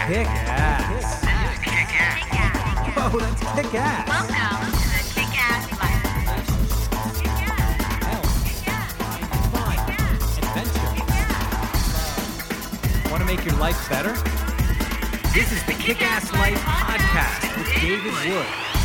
Kick-ass. Whoa, that's kick-ass. Welcome to the Kick-Ass Life. Adventure. Want to make your life better? This is the Kick-Ass Life Podcast with David Wood.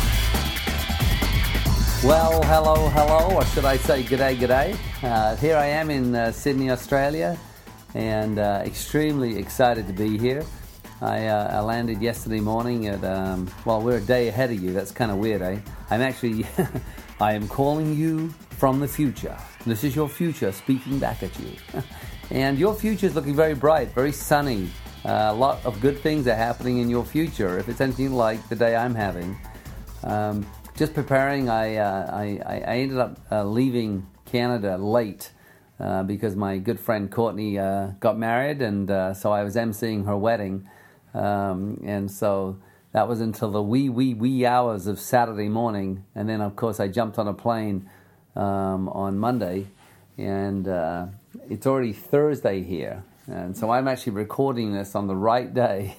Well, hello, or should I say g'day. Here I am in Sydney, Australia, and extremely excited to be here. I landed yesterday morning at, we're a day ahead of you. That's kind of weird, eh? I'm actually, I am calling you from the future. This is your future speaking back at you. And your future is looking very bright, very sunny. A lot of good things are happening in your future, if it's anything like the day I'm having. Just preparing, I ended up leaving Canada late because my good friend Courtney got married, and so I was emceeing her wedding. And so that was until the wee hours of Saturday morning. And then, of course, I jumped on a plane on Monday, and it's already Thursday here. And so I'm actually recording this on the right day.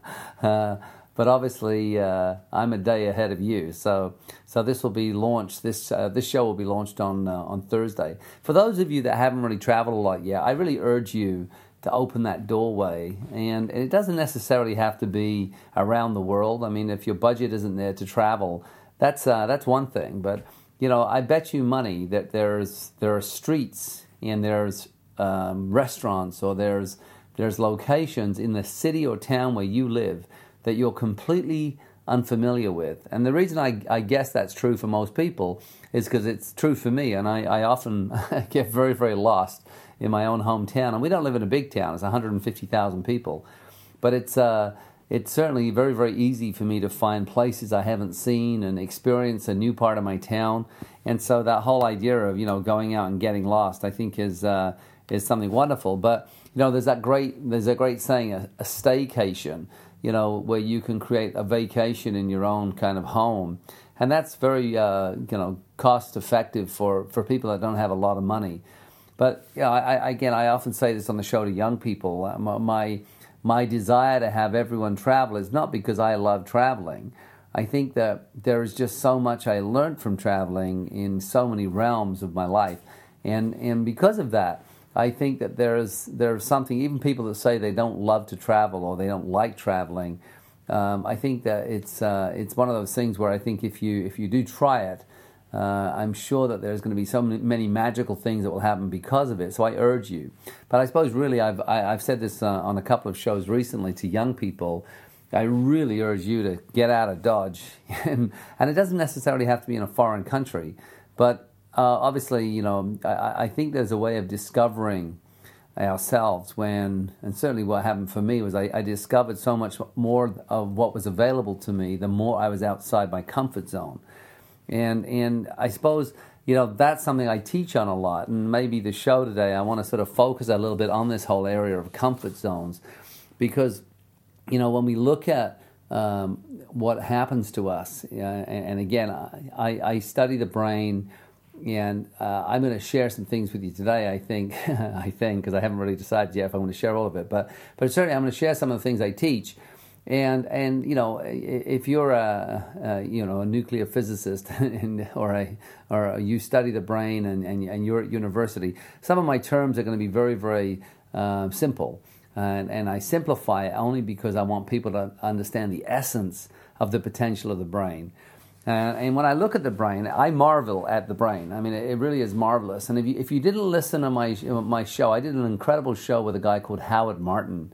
But obviously, I'm a day ahead of you. So this will be launched. This show will be launched on Thursday. For those of you that haven't really traveled a lot yet, I really urge you to open that doorway. And it doesn't necessarily have to be around the world. I mean, if your budget isn't there to travel, that's one thing. But I bet you money that there are streets and there's restaurants or there's locations in the city or town where you live that you're completely unfamiliar with. And the reason I guess that's true for most people is because it's true for me, and I often get very, very lost in my own hometown. And we don't live in a big town, it's 150,000 people. But it's certainly very, very easy for me to find places I haven't seen and experience a new part of my town. And so that whole idea of, going out and getting lost, I think is something wonderful. But, there's a great saying, a staycation, where you can create a vacation in your own kind of home. And that's very, cost effective for people that don't have a lot of money. But, I often say this on the show to young people. My desire to have everyone travel is not because I love traveling. I think that there is just so much I learned from traveling in so many realms of my life. And because of that, I think that there's something, even people that say they don't love to travel or they don't like traveling, I think that it's one of those things where I think if you do try it, I'm sure that there's going to be so many magical things that will happen because of it. So I urge you. But I suppose really I've said this on a couple of shows recently to young people. I really urge you to get out of Dodge, and it doesn't necessarily have to be in a foreign country, but obviously, I think there's a way of discovering ourselves and certainly what happened for me was I discovered so much more of what was available to me the more I was outside my comfort zone. And I suppose, that's something I teach on a lot. And maybe the show today, I want to sort of focus a little bit on this whole area of comfort zones. Because, when we look at what happens to us, and again, I study the brain. And I'm going to share some things with you today, I think, because I haven't really decided yet if I'm going to share all of it. But certainly I'm going to share some of the things I teach. And if you're a nuclear physicist or you study the brain and you're at university, some of my terms are going to be very, very simple. And I simplify it only because I want people to understand the essence of the potential of the brain. And when I look at the brain, I marvel at the brain. I mean, it really is marvelous. And if you didn't listen to my show, I did an incredible show with a guy called Howard Martin,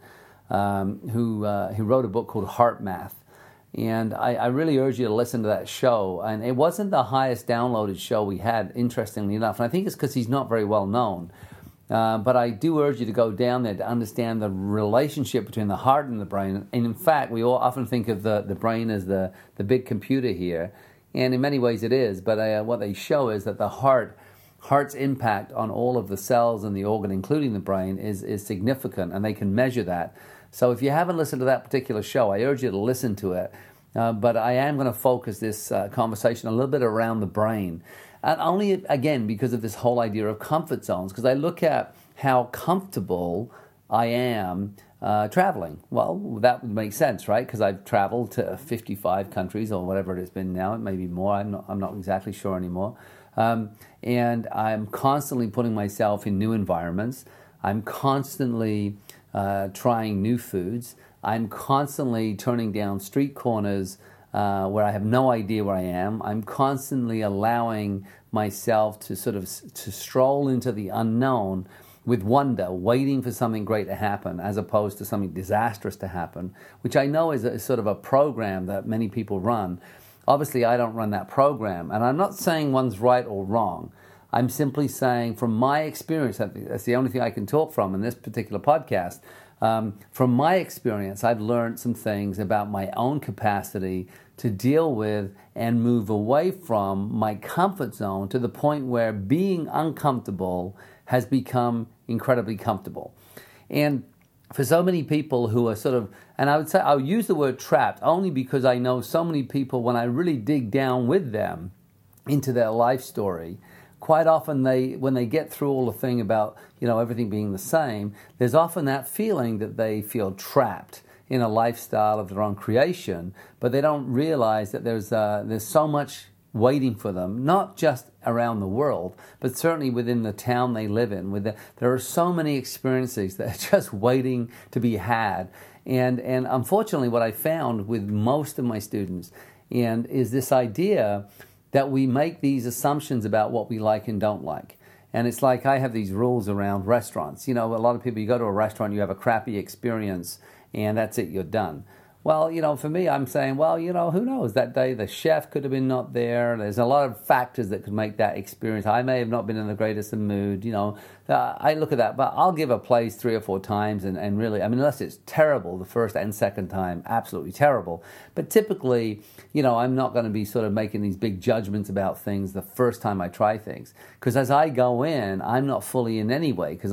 who wrote a book called Heart Math. And I really urge you to listen to that show. And it wasn't the highest downloaded show we had, interestingly enough. And I think it's because he's not very well known. But I do urge you to go down there to understand the relationship between the heart and the brain. And in fact, we all often think of the brain as the big computer here. And in many ways it is. But what they show is that the heart's impact on all of the cells in the organ, including the brain, is significant. And they can measure that. So if you haven't listened to that particular show, I urge you to listen to it. But I am going to focus this conversation a little bit around the brain. And only, again, because of this whole idea of comfort zones. Because I look at how comfortable I am traveling. Well, that would make sense, right? Because I've traveled to 55 countries or whatever it's been now. It may be more. I'm not exactly sure anymore. And I'm constantly putting myself in new environments. I'm constantly trying new foods. I'm constantly turning down street corners where I have no idea where I am. I'm constantly allowing myself to to stroll into the unknown with wonder, waiting for something great to happen as opposed to something disastrous to happen, which I know is sort of a program that many people run. Obviously, I don't run that program, and I'm not saying one's right or wrong. I'm simply saying from my experience, that's the only thing I can talk from in this particular podcast. From my experience, I've learned some things about my own capacity to deal with and move away from my comfort zone to the point where being uncomfortable has become incredibly comfortable. And for so many people who are and I would say I'll use the word trapped only because I know so many people, when I really dig down with them into their life story, quite often when they get through all the thing about, everything being the same, there's often that feeling that they feel trapped in a lifestyle of their own creation, but they don't realize that there's so much waiting for them, not just around the world, but certainly within the town they live in. There are so many experiences that are just waiting to be had. And unfortunately, what I found with most of my students is this idea that we make these assumptions about what we like and don't like. And it's like I have these rules around restaurants. A lot of people, you go to a restaurant, you have a crappy experience, and that's it, you're done. Well, for me, I'm saying, who knows? That day the chef could have been not there. There's a lot of factors that could make that experience. I may have not been in the greatest of mood. I look at that, but I'll give a place 3 or 4 times and really, unless it's terrible the first and second time, absolutely terrible. But typically, I'm not going to be sort of making these big judgments about things the first time I try things. Because as I go in, I'm not fully in anyway, because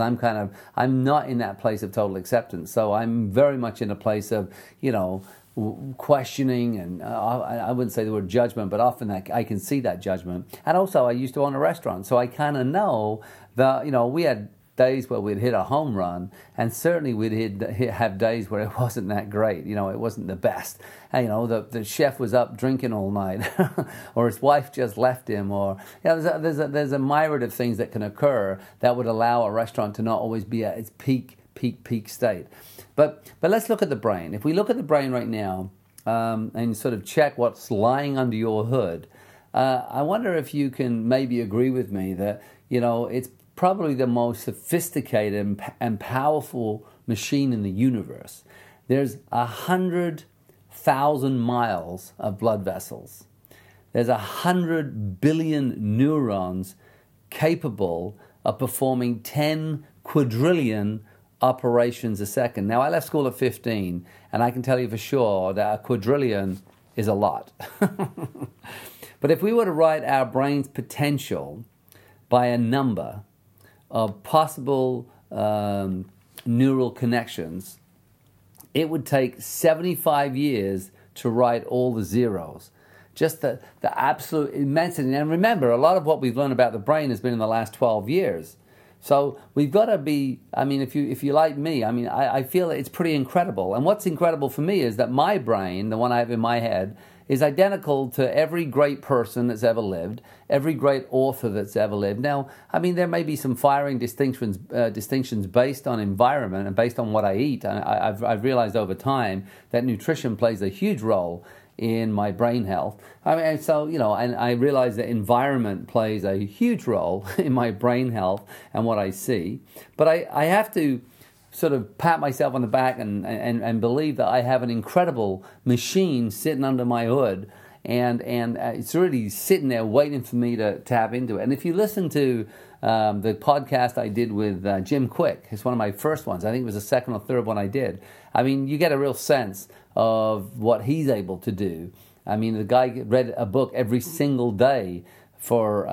I'm not in that place of total acceptance. So I'm very much in a place of, questioning, and I wouldn't say the word judgment, but often I can see that judgment. And also, I used to own a restaurant, so I kind of know that, we had days where we'd hit a home run, and certainly we'd have days where it wasn't that great. It wasn't the best. And, the chef was up drinking all night, or his wife just left him, or there's a myriad of things that can occur that would allow a restaurant to not always be at its peak state. But let's look at the brain. If we look at the brain right now and sort of check what's lying under your hood, I wonder if you can maybe agree with me that, it's probably the most sophisticated and powerful machine in the universe. There's 100,000 miles of blood vessels. There's 100 billion neurons capable of performing 10 quadrillion operations a second. Now, I left school at 15, and I can tell you for sure that a quadrillion is a lot. But if we were to write our brain's potential by a number of possible neural connections, it would take 75 years to write all the zeros. Just the absolute immensity. And remember, a lot of what we've learned about the brain has been in the last 12 years. So we've got to be, if you like me, I feel it's pretty incredible. And what's incredible for me is that my brain, the one I have in my head, is identical to every great person that's ever lived, every great author that's ever lived. Now, there may be some firing distinctions based on environment and based on what I eat. I've realized over time that nutrition plays a huge role in my brain health. And I realize that environment plays a huge role in my brain health and what I see. But I have to sort of pat myself on the back and believe that I have an incredible machine sitting under my hood, and it's really sitting there waiting for me to tap into it. And if you listen to the podcast I did with Jim Quick, it's one of my first ones. I think it was the second or third one I did. You get a real sense of what he's able to do. The guy read a book every single day for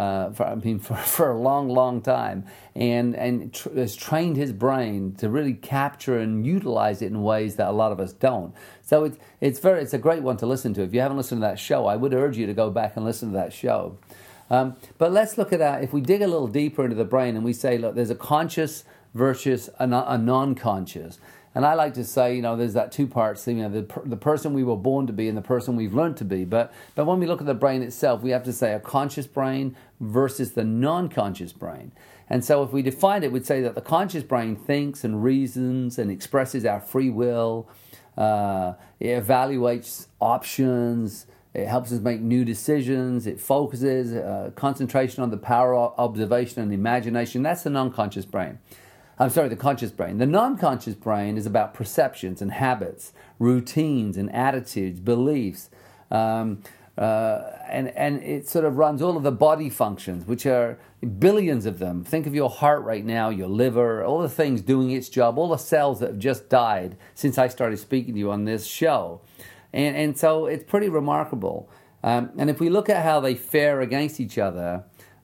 a long time, and has trained his brain to really capture and utilize it in ways that a lot of us don't. So it's a great one to listen to. If you haven't listened to that show, I would urge you to go back and listen to that show. But let's look at if we dig a little deeper into the brain and we say, look, there's a conscious versus a non-conscious. And I like to say, there's that two parts, the person we were born to be and the person we've learned to be. But when we look at the brain itself, we have to say a conscious brain versus the non-conscious brain. And so if we define it, we'd say that the conscious brain thinks and reasons and expresses our free will. It evaluates options. It helps us make new decisions. It focuses, concentration on the power of observation and imagination. That's the non-conscious brain. The conscious brain. The non-conscious brain is about perceptions and habits, routines and attitudes, beliefs. And it sort of runs all of the body functions, which are billions of them. Think of your heart right now, your liver, all the things doing its job, all the cells that have just died since I started speaking to you on this show. And so it's pretty remarkable. And if we look at how they fare against each other,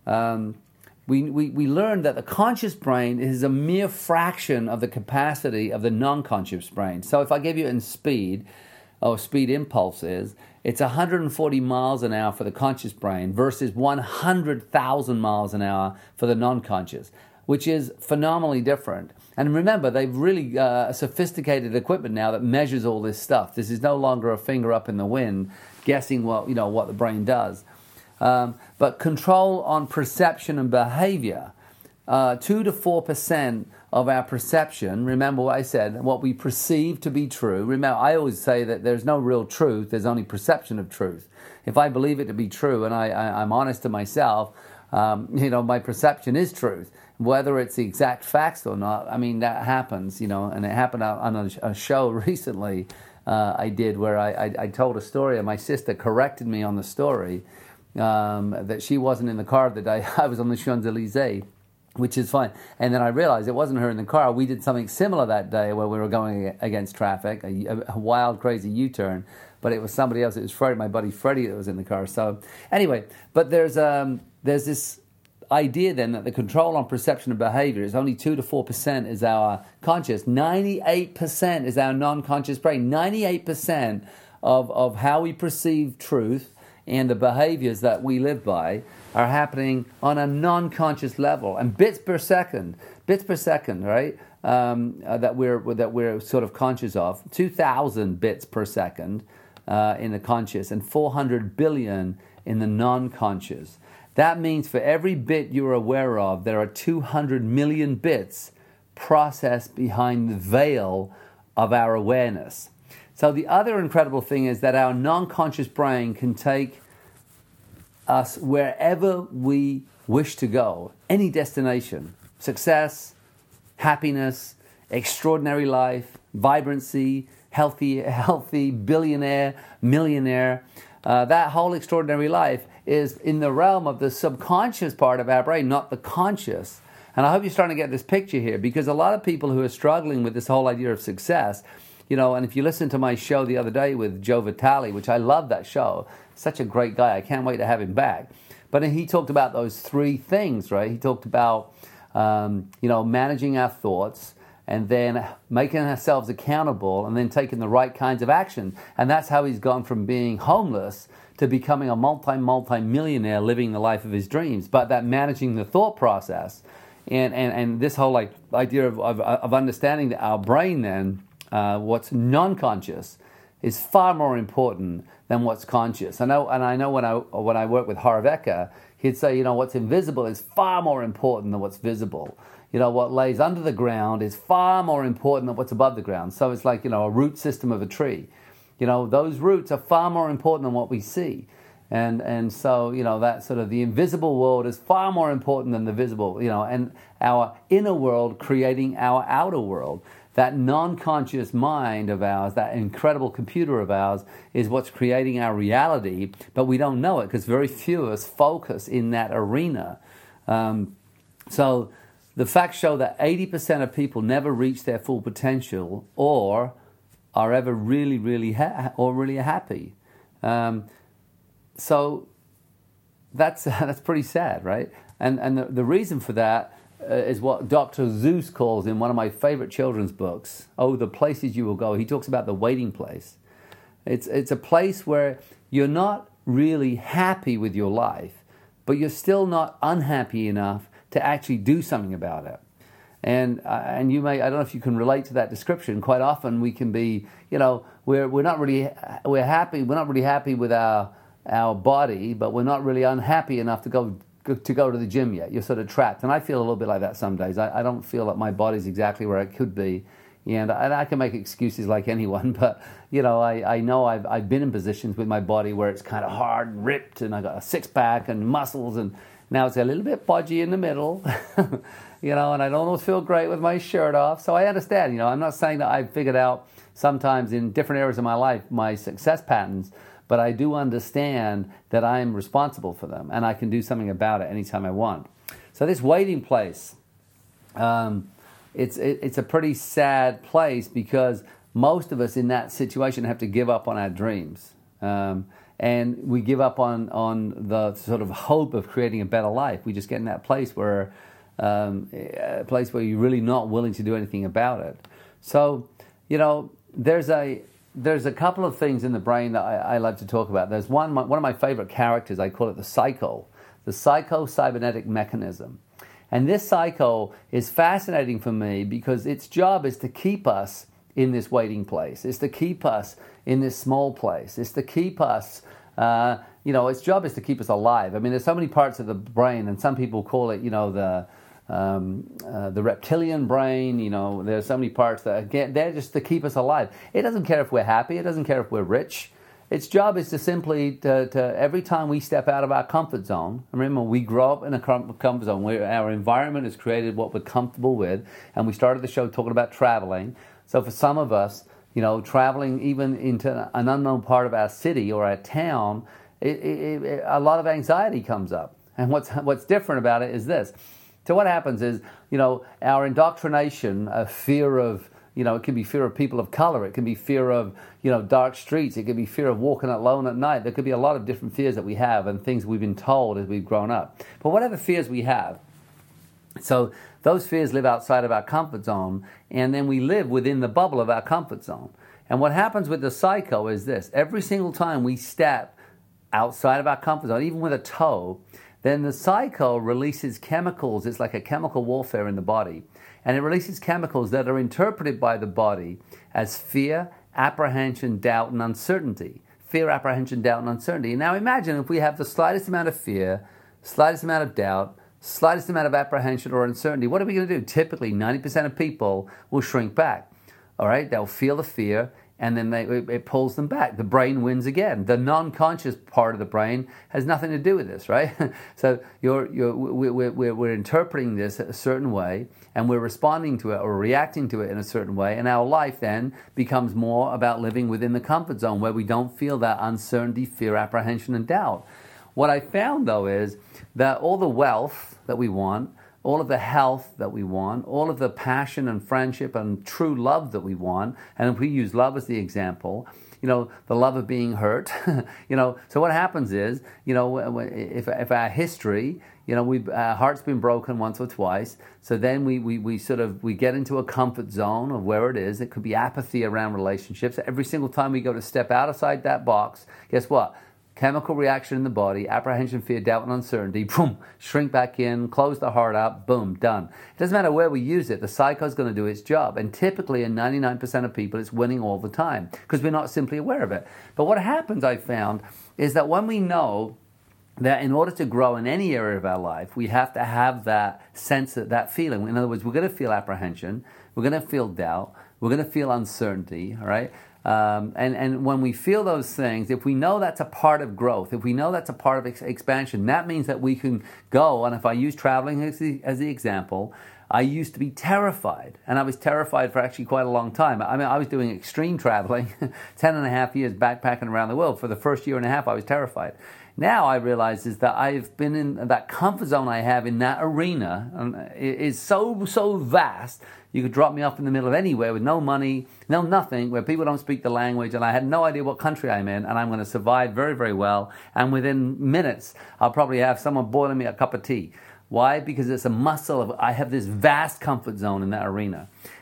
we learned that the conscious brain is a mere fraction of the capacity of the non-conscious brain. So if I give you it in speed, or speed impulse is, it's 140 miles an hour for the conscious brain versus 100,000 miles an hour for the non-conscious, which is phenomenally different. And remember, they've really sophisticated equipment now that measures all this stuff. This is no longer a finger up in the wind guessing what the brain does. But control on perception and behavior, 2 to 4% of our perception, remember what I said, what we perceive to be true. Remember, I always say that there's no real truth, there's only perception of truth. If I believe it to be true and I'm honest to myself, my perception is truth. Whether it's the exact facts or not, that happens, and it happened on a show recently I did where I told a story and my sister corrected me on the story. That she wasn't in the car the day I was on the Champs-Élysées, which is fine. And then I realized it wasn't her in the car. We did something similar that day where we were going against traffic, a wild, crazy U-turn, but it was somebody else. It was Freddie, my buddy Freddie, that was in the car. So anyway, but there's this idea then that the control on perception and behavior is only 2 to 4% is our conscious. 98% is our non-conscious brain. 98% of how we perceive truth and the behaviors that we live by are happening on a non-conscious level, and bits per second, right? That we're sort of conscious of. 2,000 bits per second in the conscious, and 400 billion in the non-conscious. That means for every bit you're aware of, there are 200 million bits processed behind the veil of our awareness. So the other incredible thing is that our non-conscious brain can take us wherever we wish to go, any destination, success, happiness, extraordinary life, vibrancy, healthy, billionaire, millionaire. That whole extraordinary life is in the realm of the subconscious part of our brain, not the conscious. And I hope you're starting to get this picture here, because a lot of people who are struggling with this whole idea of success, and if you listen to my show the other day with Joe Vitale, which I love that show, such a great guy, I can't wait to have him back. But he talked about those three things, right? He talked about, managing our thoughts, and then making ourselves accountable, and then taking the right kinds of action. And that's how he's gone from being homeless to becoming a multi-millionaire living the life of his dreams. But that managing the thought process and this whole idea of understanding that our brain then, what's non-conscious is far more important than what's conscious. I know when I work with Harveka, he'd say, what's invisible is far more important than what's visible. What lays under the ground is far more important than what's above the ground. So it's like, a root system of a tree. Those roots are far more important than what we see. And so, that sort of the invisible world is far more important than the visible, and our inner world creating our outer world. That non-conscious mind of ours, that incredible computer of ours, is what's creating our reality, but we don't know it because very few of us focus in that arena. So the facts show that 80% of people never reach their full potential or are ever really, really happy. So that's pretty sad, right? And the reason for that is what Dr. Seuss calls in one of my favorite children's books, Oh, the Places You Will Go. He talks about the waiting place. It's a place where you're not really happy with your life, but you're still not unhappy enough to actually do something about it. And you may, I don't know if you can relate to that description. Quite often we can be, we're not really happy with our body, but we're not really unhappy enough to go to the gym yet. You're sort of trapped. And I feel a little bit like that some days. I don't feel that my body's exactly where it could be. And I can make excuses like anyone, but I know I've been in positions with my body where it's kind of hard and ripped, and I got a six-pack and muscles, and now it's a little bit podgy in the middle, and I don't always feel great with my shirt off. So I understand. I'm not saying that I've figured out sometimes in different areas of my life my success patterns, but I do understand that I'm responsible for them, and I can do something about it anytime I want. So this waiting place. It's a pretty sad place because most of us in that situation have to give up on our dreams. And we give up on the sort of hope of creating a better life. We just get in that place where you're really not willing to do anything about it. So, there's a couple of things in the brain that I love to talk about. There's one of my favorite characters. I call it the psycho-cybernetic mechanism. And this cycle is fascinating for me because its job is to keep us in this waiting place. It's to keep us in this small place. It's to keep us, its job is to keep us alive. I mean, there's so many parts of the brain, and some people call it, the reptilian brain. There's so many parts that, again, they're just to keep us alive. It doesn't care if we're happy. It doesn't care if we're rich. Its job is to simply, to every time we step out of our comfort zone, remember, we grow up in a comfort zone where our environment has created what we're comfortable with, and we started the show talking about traveling. So for some of us, traveling even into an unknown part of our city or our town, a lot of anxiety comes up. And what's different about it is this. So what happens is, our indoctrination, a fear of, it can be fear of people of color. It can be fear of, dark streets. It can be fear of walking alone at night. There could be a lot of different fears that we have and things we've been told as we've grown up. But whatever fears we have, so those fears live outside of our comfort zone, and then we live within the bubble of our comfort zone. And what happens with the psycho is this. Every single time we step outside of our comfort zone, even with a toe, then the psycho releases chemicals. It's like a chemical warfare in the body. And it releases chemicals that are interpreted by the body as fear, apprehension, doubt, and uncertainty. Fear, apprehension, doubt, and uncertainty. Now imagine if we have the slightest amount of fear, slightest amount of doubt, slightest amount of apprehension or uncertainty. What are we going to do? Typically, 90% of people will shrink back. All right? They'll feel the fear, and then it pulls them back. The brain wins again. The non-conscious part of the brain has nothing to do with this, right? So we're interpreting this a certain way, and we're responding to it or reacting to it in a certain way, and our life then becomes more about living within the comfort zone where we don't feel that uncertainty, fear, apprehension, and doubt. What I found, though, is that all the wealth that we want, all of the health that we want, all of the passion and friendship and true love that we want, and if we use love as the example, the love of being hurt, so what happens is, if our history, our heart's been broken once or twice, so then we get into a comfort zone of where it is. It could be apathy around relationships. Every single time we go to step outside that box, guess what? Chemical reaction in the body, apprehension, fear, doubt, and uncertainty, boom, shrink back in, close the heart up, boom, done. It doesn't matter where we use it, the psycho's going to do its job. And typically, in 99% of people, it's winning all the time because we're not simply aware of it. But what happens, I found, is that when we know that in order to grow in any area of our life, we have to have that sense, that feeling. In other words, we're going to feel apprehension, we're going to feel doubt, we're going to feel uncertainty, all right? And when we feel those things, if we know that's a part of growth, if we know that's a part of expansion, that means that we can go. And if I use traveling as the example, I used to be terrified. And I was terrified for actually quite a long time. I mean, I was doing extreme traveling, 10 and a half years backpacking around the world. For the first year and a half, I was terrified. Now I realize is that I've been in that comfort zone I have in that arena is so vast. You could drop me off in the middle of anywhere with no money, no nothing, where people don't speak the language, and I had no idea what country I'm in, and I'm going to survive very, very well. And within minutes, I'll probably have someone boiling me a cup of tea. Why? Because it's a muscle of, I have this vast comfort zone in that arena.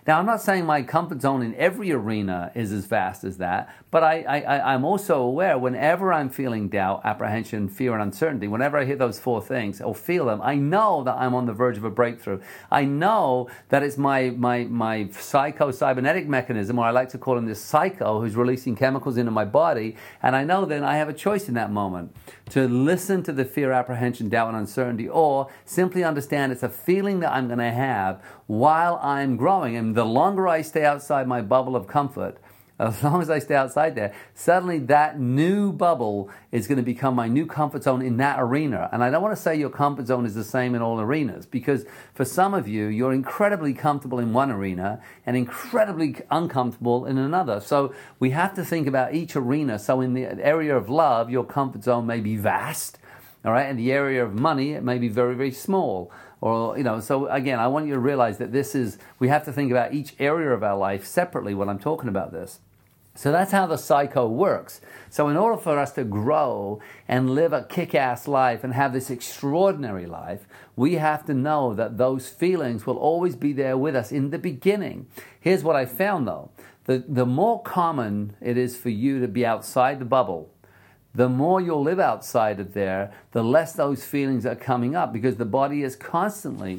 Now, I'm not saying my comfort zone in every arena is as vast as that, but I'm also aware whenever I'm feeling doubt, apprehension, fear, and uncertainty, whenever I hear those four things or feel them, I know that I'm on the verge of a breakthrough. I know that it's my psycho-cybernetic mechanism, or I like to call him this psycho, who's releasing chemicals into my body, and I know then I have a choice in that moment to listen to the fear, apprehension, doubt, and uncertainty, or simply understand it's a feeling that I'm going to have while I'm growing. And the longer I stay outside my bubble of comfort, as long as I stay outside there, suddenly that new bubble is going to become my new comfort zone in that arena. And I don't want to say your comfort zone is the same in all arenas, because for some of you, you're incredibly comfortable in one arena and incredibly uncomfortable in another. So we have to think about each arena. So in the area of love, your comfort zone may be vast, all right? In the area of money, it may be very, very small. Or, so again, I want you to realize that we have to think about each area of our life separately when I'm talking about this. So that's how the psycho works. So in order for us to grow and live a kick-ass life and have this extraordinary life, we have to know that those feelings will always be there with us in the beginning. Here's what I found though. The more common it is for you to be outside the bubble, the more you'll live outside of there, the less those feelings are coming up, because the body is constantly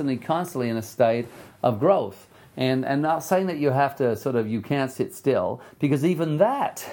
in a state of growth. And not saying that you have to you can't sit still, because even that,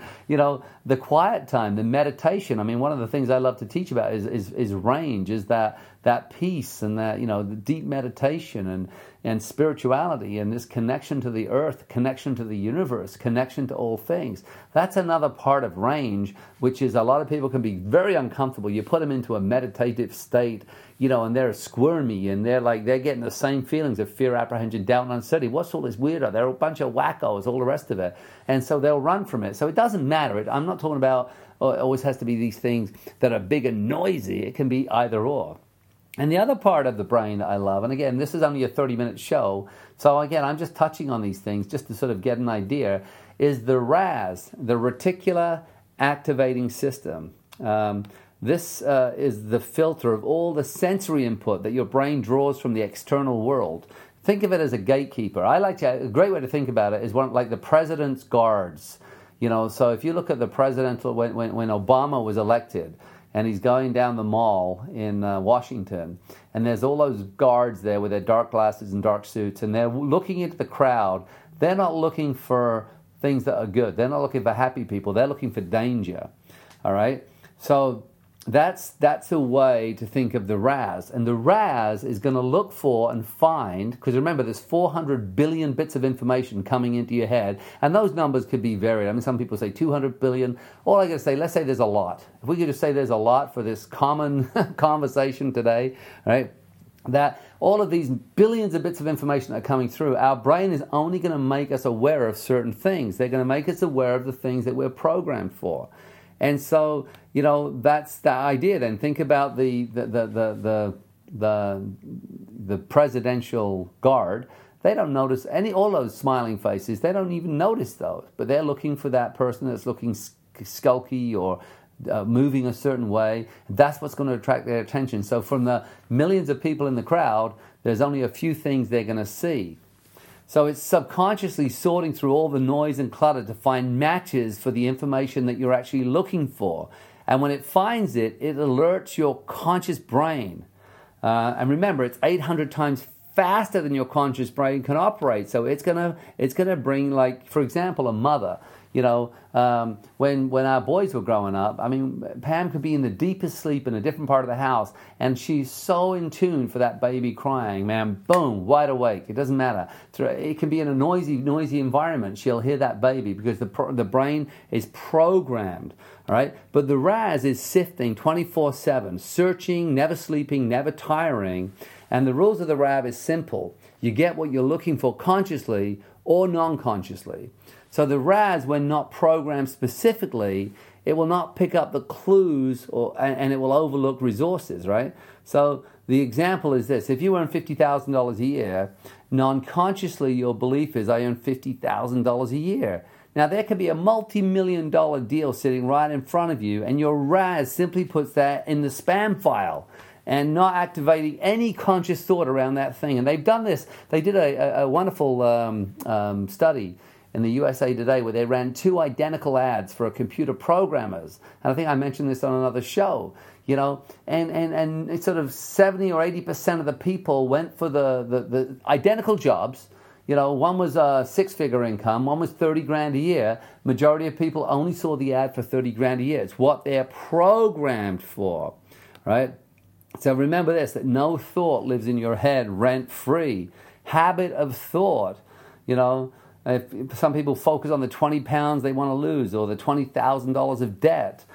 the quiet time, the meditation. I mean, one of the things I love to teach about is range, is that peace and that, the deep meditation and spirituality and this connection to the earth, connection to the universe, connection to all things. That's another part of range, which is a lot of people can be very uncomfortable. You put them into a meditative state, and they're squirmy and they're getting the same feelings of fear, apprehension, doubt, and uncertainty. What's all this weirdo? They're a bunch of wackos, all the rest of it. And so they'll run from it. So it doesn't matter. I'm not talking about, it always has to be these things that are big and noisy. It can be either or. And the other part of the brain that I love, and again, this is only a 30-minute show, so again, I'm just touching on these things just to sort of get an idea, is the RAS, the Reticular Activating System. This is the filter of all the sensory input that your brain draws from the external world. Think of it as a gatekeeper. A great way to think about it is like the president's guards. So if you look at the presidential, when Obama was elected, and he's going down the mall in Washington, and there's all those guards there with their dark glasses and dark suits, and they're looking into the crowd. They're not looking for things that are good. They're not looking for happy people. They're looking for danger, all right? So that's a way to think of the RAS. And the RAS is going to look for and find, because remember, there's 400 billion bits of information coming into your head, and those numbers could be varied. I mean, some people say 200 billion. All I got to say, let's say there's a lot. If we could just say there's a lot for this common conversation today, right? That all of these billions of bits of information that are coming through, our brain is only going to make us aware of certain things. They're going to make us aware of the things that we're programmed for. And so, that's the idea. Then think about the presidential guard. They don't notice all those smiling faces. They don't even notice those. But they're looking for that person that's looking skulky or moving a certain way. That's what's going to attract their attention. So from the millions of people in the crowd, there's only a few things they're going to see. So it's subconsciously sorting through all the noise and clutter to find matches for the information that you're actually looking for. And when it finds it, it alerts your conscious brain. And remember, it's 800 times faster than your conscious brain can operate. So it's gonna bring, like, for example, a mother. When our boys were growing up, I mean, Pam could be in the deepest sleep in a different part of the house, and she's so in tune for that baby crying, man, boom, wide awake. It doesn't matter. It can be in a noisy environment. She'll hear that baby because the brain is programmed, all right? But the RAS is sifting 24/7, searching, never sleeping, never tiring. And the rules of the RAS is simple. You get what you're looking for consciously or non-consciously. So the RAS, when not programmed specifically, it will not pick up the clues and it will overlook resources, right? So the example is this. If you earn $50,000 a year, non-consciously your belief is, I earn $50,000 a year. Now there could be a multi-million-dollar deal sitting right in front of you, and your RAS simply puts that in the spam file. and not activating any conscious thought around that thing. And they've done this. They did a wonderful study in the USA Today where they ran 2 identical ads for computer programmers. And I think I mentioned this on another show. And it's sort of 70 or 80% of the people went for the identical jobs. One was a 6-figure income, one was 30 grand a year. Majority of people only saw the ad for 30 grand a year. It's what they're programmed for, right? So remember this, that no thought lives in your head rent-free. Habit of thought, if some people focus on the 20 pounds they want to lose or the $20,000 of debt.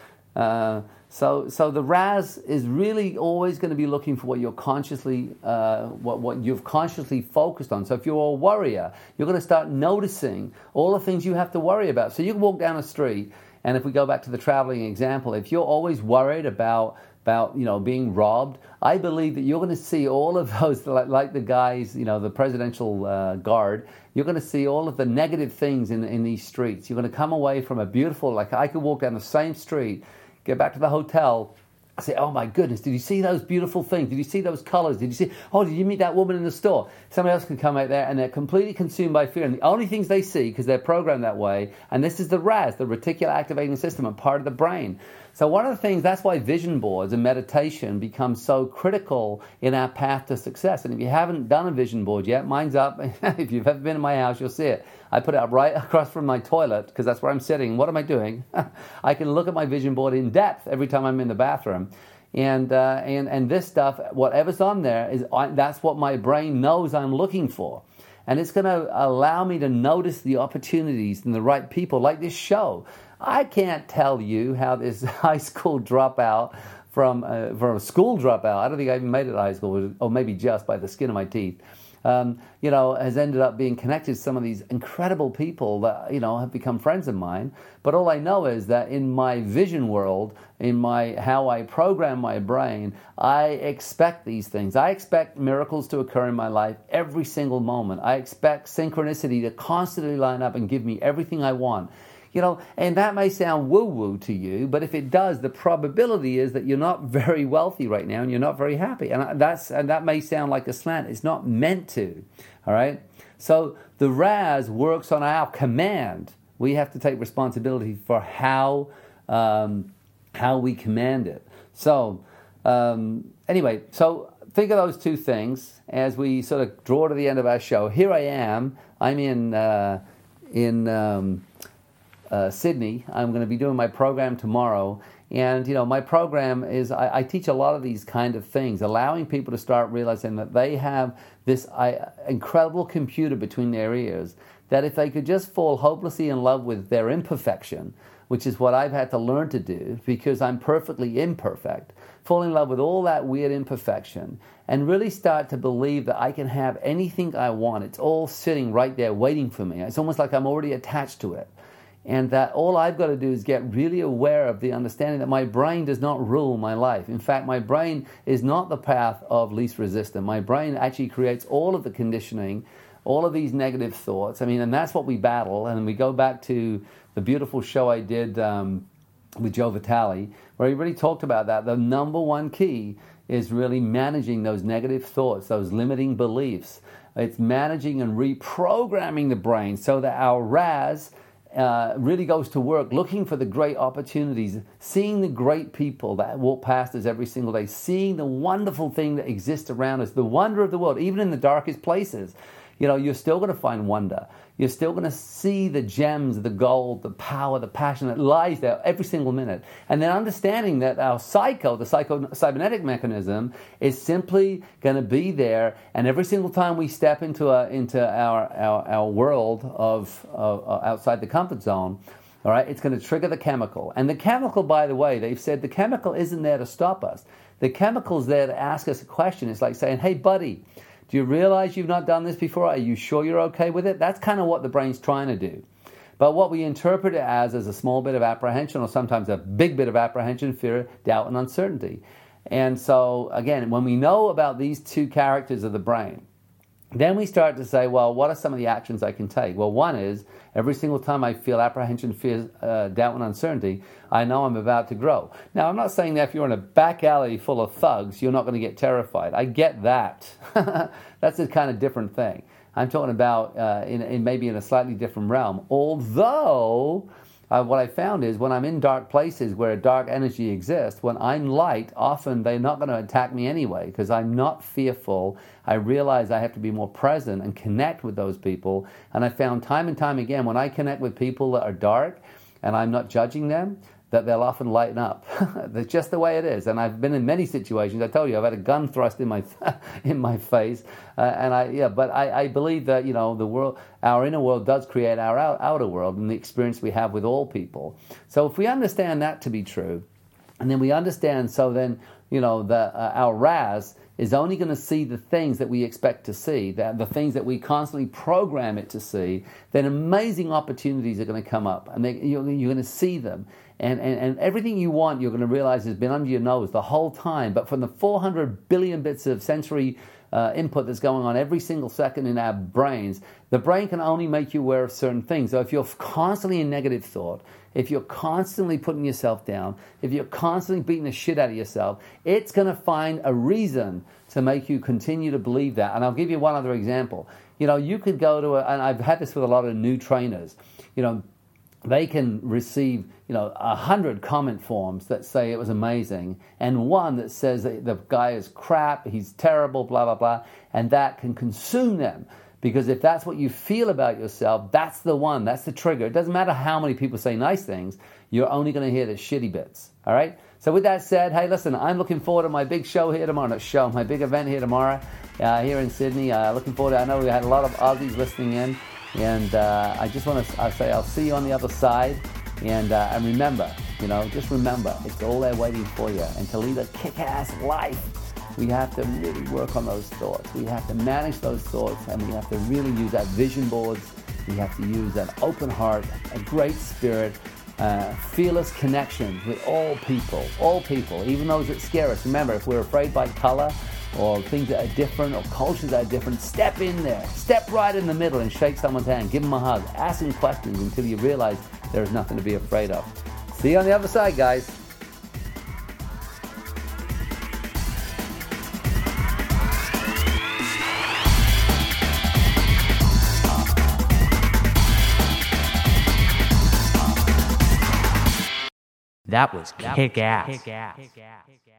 So the RAS is really always going to be looking for what you're consciously, what you've consciously focused on. So if you're a worrier, you're going to start noticing all the things you have to worry about. So you can walk down a street, and if we go back to the traveling example, if you're always worried about being robbed, I believe that you're going to see all of those, like the guys, the presidential guard. You're going to see all of the negative things in these streets. You're going to come away from a beautiful, like I could walk down the same street, get back to the hotel, I say, oh my goodness, did you see those beautiful things? Did you see those colors? Did you meet that woman in the store? Somebody else can come out there and they're completely consumed by fear. And the only things they see, because they're programmed that way, and this is the RAS, the reticular activating system, a part of the brain. So one of the things, that's why vision boards and meditation become so critical in our path to success. And if you haven't done a vision board yet, mine's up. If you've ever been in my house, you'll see it. I put it up right across from my toilet because that's where I'm sitting. What am I doing? I can look at my vision board in depth every time I'm in the bathroom. And this stuff, whatever's on there, that's what my brain knows I'm looking for. And it's going to allow me to notice the opportunities and the right people, like this show. I can't tell you how this high school dropout from a school dropout, I don't think I even made it to high school, or maybe just by the skin of my teeth, has ended up being connected to some of these incredible people that, have become friends of mine. But all I know is that in my vision world, in how I program my brain, I expect these things. I expect miracles to occur in my life every single moment. I expect synchronicity to constantly line up and give me everything I want. And that may sound woo-woo to you, but if it does, the probability is that you're not very wealthy right now and you're not very happy. And that may sound like a slant. It's not meant to, all right? So the RAS works on our command. We have to take responsibility for how we command it. So anyway, so think of those two things as we sort of draw to the end of our show. Here I am. I'm in Sydney. I'm going to be doing my program tomorrow. And, my program is, I teach a lot of these kind of things, allowing people to start realizing that they have this incredible computer between their ears, that if they could just fall hopelessly in love with their imperfection, which is what I've had to learn to do because I'm perfectly imperfect, fall in love with all that weird imperfection and really start to believe that I can have anything I want. It's all sitting right there waiting for me. It's almost like I'm already attached to it. And that all I've got to do is get really aware of the understanding that my brain does not rule my life. In fact, my brain is not the path of least resistance. My brain actually creates all of the conditioning, all of these negative thoughts. And that's what we battle. And we go back to the beautiful show I did with Joe Vitale, where he really talked about that. The number one key is really managing those negative thoughts, those limiting beliefs. It's managing and reprogramming the brain so that our RAS really goes to work looking for the great opportunities, seeing the great people that walk past us every single day, seeing the wonderful thing that exists around us, the wonder of the world, even in the darkest places. You're still going to find wonder. You're still going to see the gems, the gold, the power, the passion that lies there every single minute. And then understanding that our the cybernetic mechanism, is simply going to be there. And every single time we step into our world of outside the comfort zone, all right, it's going to trigger the chemical. And the chemical, by the way, they've said the chemical isn't there to stop us. The chemical's there to ask us a question. It's like saying, hey, buddy, do you realize you've not done this before? Are you sure you're okay with it? That's kind of what the brain's trying to do. But what we interpret it as is a small bit of apprehension, or sometimes a big bit of apprehension, fear, doubt, and uncertainty. And so, again, when we know about these two characters of the brain, Then we start to say, well, what are some of the actions I can take? Well, one is every single time I feel apprehension, fear, doubt, and uncertainty, I know I'm about to grow. Now, I'm not saying that if you're in a back alley full of thugs, you're not going to get terrified. I get that. That's a kind of different thing. I'm talking about in maybe in a slightly different realm. Although, what I found is when I'm in dark places where a dark energy exists, when I'm light, often they're not going to attack me anyway because I'm not fearful. I realize I have to be more present and connect with those people. And I found time and time again, when I connect with people that are dark and I'm not judging them, that they'll often lighten up. That's just the way it is. And I've been in many situations. I told you, I've had a gun thrust in my face, but I believe that the world, our inner world, does create our outer world, and the experience we have with all people. So if we understand that to be true, and then we understand, so then our RAS is only going to see the things that we expect to see, the things that we constantly program it to see, then amazing opportunities are going to come up, and you're going to see them. And everything you want, you're going to realize has been under your nose the whole time. But from the 400 billion bits of sensory input that's going on every single second in our brains, the brain can only make you aware of certain things. So if you're constantly in negative thought, if you're constantly putting yourself down, if you're constantly beating the shit out of yourself, it's going to find a reason to make you continue to believe that. And I'll give you one other example. You could go to and I've had this with a lot of new trainers. They can receive 100 comment forms that say it was amazing, and one that says that the guy is crap, he's terrible, blah, blah, blah, and that can consume them. Because if that's what you feel about yourself, that's the one, that's the trigger. It doesn't matter how many people say nice things, you're only going to hear the shitty bits, all right? So with that said, hey, listen, I'm looking forward to my big show here tomorrow, my big event here tomorrow here in Sydney. Looking forward to it. I know we had a lot of Aussies listening in, and I just want to say I'll see you on the other side. And remember, just remember, it's all there waiting for you. And to lead a kick-ass life, we have to really work on those thoughts. We have to manage those thoughts, and we have to really use our vision boards. We have to use an open heart, a great spirit, fearless connection with all people, even those that scare us. Remember, if we're afraid by color or things that are different or cultures that are different, step in there. Step right in the middle and shake someone's hand. Give them a hug. Ask them questions until you realize there's nothing to be afraid of. See you on the other side, guys. That was kick-ass.